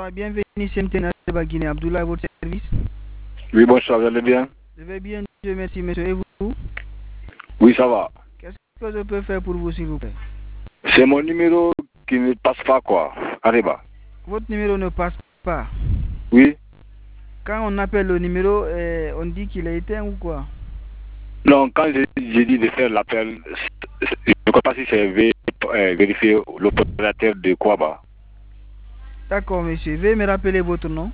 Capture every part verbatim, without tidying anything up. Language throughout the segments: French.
Bonsoir, bienvenue chez M T N Guinée. Abdoulaye, votre service. Oui, bonsoir, vous allez bien? Je vais bien, Dieu merci, monsieur. Et vous? Oui, ça va. Qu'est-ce que je peux faire pour vous, s'il vous plaît? C'est mon numéro qui ne passe pas, quoi. Arriba. Votre numéro ne passe pas. Oui. Quand on appelle le numéro, euh, on dit qu'il a éteint ou quoi? Non, quand j'ai dit de faire l'appel, je ne sais pas si c'est vérifier l'opérateur de Kouaba. D'accord, monsieur. Veuillez me rappeler votre nom.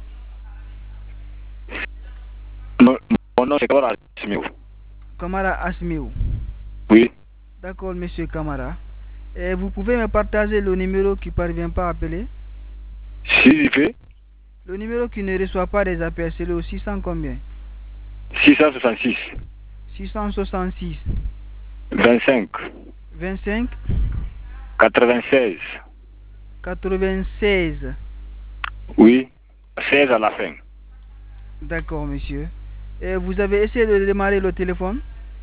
Mon, mon nom, c'est Kamara Asmiou. Kamara Asmiou. Oui. D'accord, monsieur Kamara. Et vous pouvez me partager le numéro qui ne parvient pas à appeler? Si, il fait. Le numéro qui ne reçoit pas des appels, c'est le six cents combien? six cent soixante-six. six cent soixante-six. vingt-cinq. vingt-cinq. quatre-vingt-seize. quatre-vingt-seize. Oui. seize à la fin. D'accord, monsieur. Et vous avez essayé de démarrer le téléphone?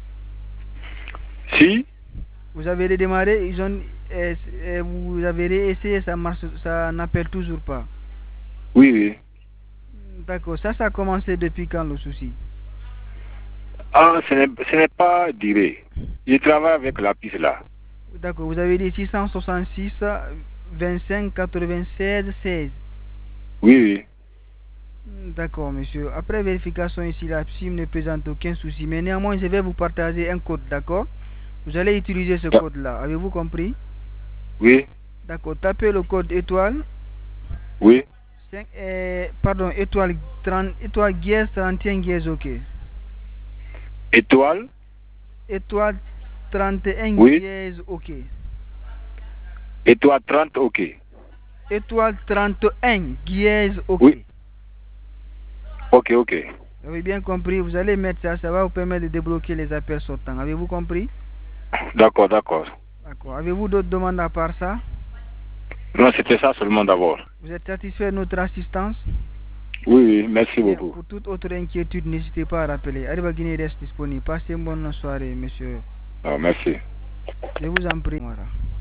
Si. Vous avez redémarré, ils ont, et, et vous avez réessayé, ça marche, ça n'appelle toujours pas. Oui, oui. D'accord, ça, ça a commencé depuis quand le souci? Ah, ce n'est pas duré. Je travaille avec la piste là. D'accord, vous avez dit six cent soixante-six, vingt-cinq, quatre-vingt-seize, seize. Oui, oui. D'accord, monsieur. Après vérification ici, la SIM ne présente aucun souci. Mais néanmoins, je vais vous partager un code, d'accord? Vous allez utiliser ce code-là. Avez-vous compris? Oui. D'accord, tapez le code étoile. Oui. cinq, euh, pardon, étoile, trente, étoile dièse, trente et un dièse, ok. Étoile. Étoile trente et un oui. dièse, ok. Étoile trente, ok. Étoile trente et un dièse, ok. Oui. Ok, ok. Vous avez bien compris, vous allez mettre ça, ça va vous permettre de débloquer les appels sortants. Avez-vous compris? D'accord, d'accord. D'accord. Avez-vous d'autres demandes à part ça? Non, c'était ça seulement d'abord. Vous êtes satisfait de notre assistance? Oui, oui, merci bien, beaucoup. Pour toute autre inquiétude, n'hésitez pas à rappeler. Arriba Guinée reste disponible. Passez une bonne soirée, monsieur. Ah, merci. Je vous en prie. Voilà.